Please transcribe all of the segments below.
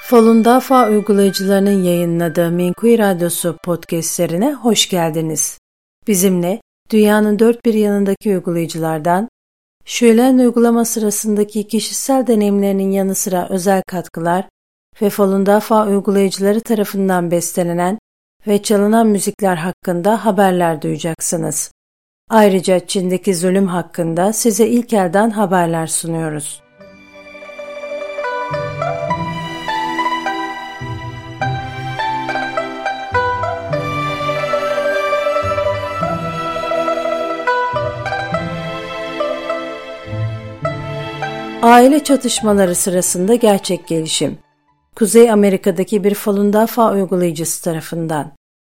Falun Dafa uygulayıcılarının yayınladığı Minkuy Radyosu podcastlerine hoş geldiniz. Bizimle dünyanın dört bir yanındaki uygulayıcılardan, Şölen uygulama sırasındaki kişisel deneyimlerinin yanı sıra özel katkılar ve Falun Dafa uygulayıcıları tarafından bestelenen ve çalınan müzikler hakkında haberler duyacaksınız. Ayrıca Çin'deki zulüm hakkında size ilk elden haberler sunuyoruz. Aile çatışmaları sırasında gerçek gelişim. Kuzey Amerika'daki bir Falun Dafa uygulayıcısı tarafından.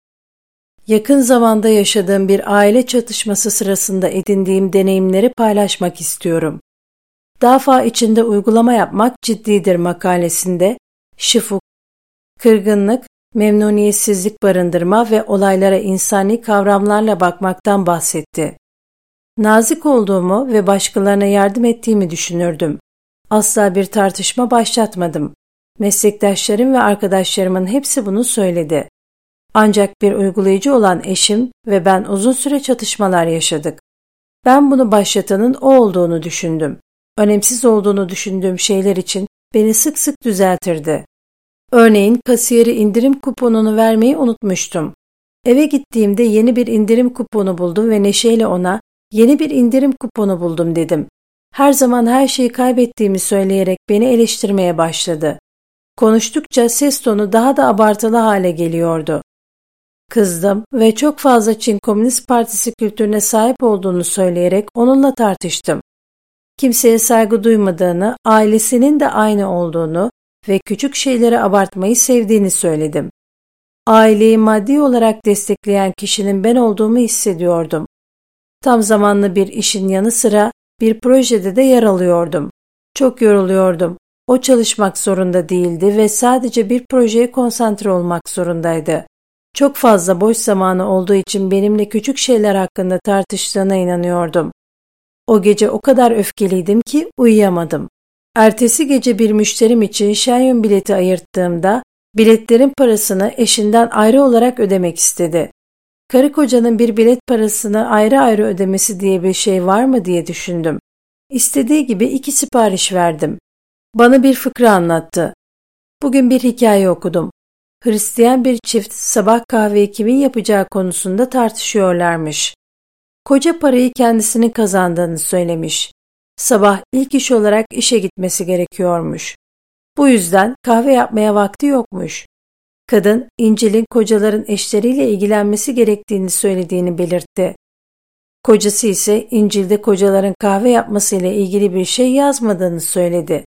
Yakın zamanda yaşadığım bir aile çatışması sırasında edindiğim deneyimleri paylaşmak istiyorum. Dafa içinde uygulama yapmak ciddidir makalesinde şıfuk, kırgınlık, memnuniyetsizlik barındırma ve olaylara insani kavramlarla bakmaktan bahsetti. Nazik olduğumu ve başkalarına yardım ettiğimi düşünürdüm. Asla bir tartışma başlatmadım. Meslektaşlarım ve arkadaşlarımın hepsi bunu söyledi. Ancak bir uygulayıcı olan eşim ve ben uzun süre çatışmalar yaşadık. Ben bunu başlatanın o olduğunu düşündüm. Önemsiz olduğunu düşündüğüm şeyler için beni sık sık düzeltirdi. Örneğin kasiyeri indirim kuponunu vermeyi unutmuştum. Eve gittiğimde yeni bir indirim kuponu buldum ve neşeyle ona "Yeni bir indirim kuponu buldum" dedim. Her zaman her şeyi kaybettiğimi söyleyerek beni eleştirmeye başladı. Konuştukça ses tonu daha da abartılı hale geliyordu. Kızdım ve çok fazla Çin Komünist Partisi kültürüne sahip olduğunu söyleyerek onunla tartıştım. Kimseye saygı duymadığını, ailesinin de aynı olduğunu ve küçük şeyleri abartmayı sevdiğini söyledim. Aileyi maddi olarak destekleyen kişinin ben olduğumu hissediyordum. Tam zamanlı bir işin yanı sıra bir projede de yer alıyordum. Çok yoruluyordum. O çalışmak zorunda değildi ve sadece bir projeye konsantre olmak zorundaydı. Çok fazla boş zamanı olduğu için benimle küçük şeyler hakkında tartıştığına inanıyordum. O gece o kadar öfkeliydim ki uyuyamadım. Ertesi gece bir müşterim için Shenyang bileti ayırttığımda biletlerin parasını eşinden ayrı olarak ödemek istedi. Karı kocanın bir bilet parasını ayrı ayrı ödemesi diye bir şey var mı diye düşündüm. İstediği gibi 2 sipariş verdim. Bana bir fıkra anlattı. Bugün bir hikaye okudum. Hristiyan bir çift sabah kahveyi kimin yapacağı konusunda tartışıyorlarmış. Koca parayı kendisinin kazandığını söylemiş. Sabah ilk iş olarak işe gitmesi gerekiyormuş. Bu yüzden kahve yapmaya vakti yokmuş. Kadın, İncil'in kocaların eşleriyle ilgilenmesi gerektiğini söylediğini belirtti. Kocası ise İncil'de kocaların kahve yapmasıyla ilgili bir şey yazmadığını söyledi.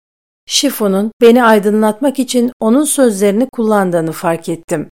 Şifon'un beni aydınlatmak için onun sözlerini kullandığını fark ettim.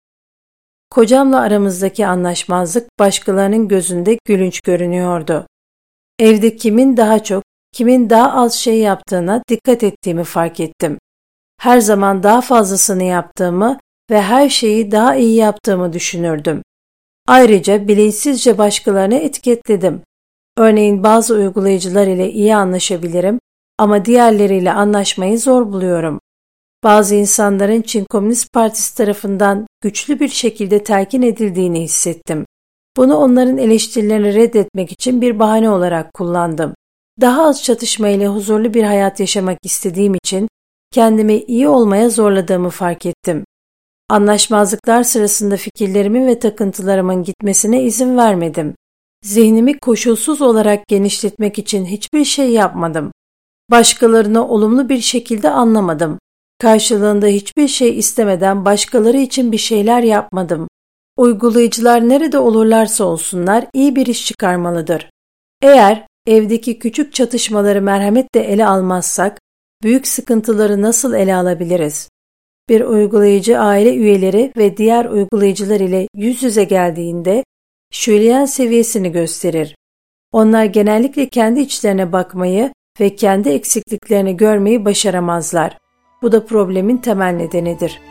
Kocamla aramızdaki anlaşmazlık başkalarının gözünde gülünç görünüyordu. Evde kimin daha çok, kimin daha az şey yaptığına dikkat ettiğimi fark ettim. Her zaman daha fazlasını yaptığımı ve her şeyi daha iyi yaptığımı düşünürdüm. Ayrıca bilinçsizce başkalarını etiketledim. Örneğin bazı uygulayıcılar ile iyi anlaşabilirim ama diğerleriyle anlaşmayı zor buluyorum. Bazı insanların Çin Komünist Partisi tarafından güçlü bir şekilde telkin edildiğini hissettim. Bunu onların eleştirilerini reddetmek için bir bahane olarak kullandım. Daha az çatışma ile huzurlu bir hayat yaşamak istediğim için kendimi iyi olmaya zorladığımı fark ettim. Anlaşmazlıklar sırasında fikirlerimin ve takıntılarımın gitmesine izin vermedim. Zihnimi koşulsuz olarak genişletmek için hiçbir şey yapmadım. Başkalarını olumlu bir şekilde anlamadım. Karşılığında hiçbir şey istemeden başkaları için bir şeyler yapmadım. Uygulayıcılar nerede olurlarsa olsunlar iyi bir iş çıkarmalıdır. Eğer evdeki küçük çatışmaları merhametle ele almazsak, büyük sıkıntıları nasıl ele alabiliriz? Bir uygulayıcı aile üyeleri ve diğer uygulayıcılar ile yüz yüze geldiğinde şöleyen seviyesini gösterir. Onlar genellikle kendi içlerine bakmayı ve kendi eksikliklerini görmeyi başaramazlar. Bu da problemin temel nedenidir.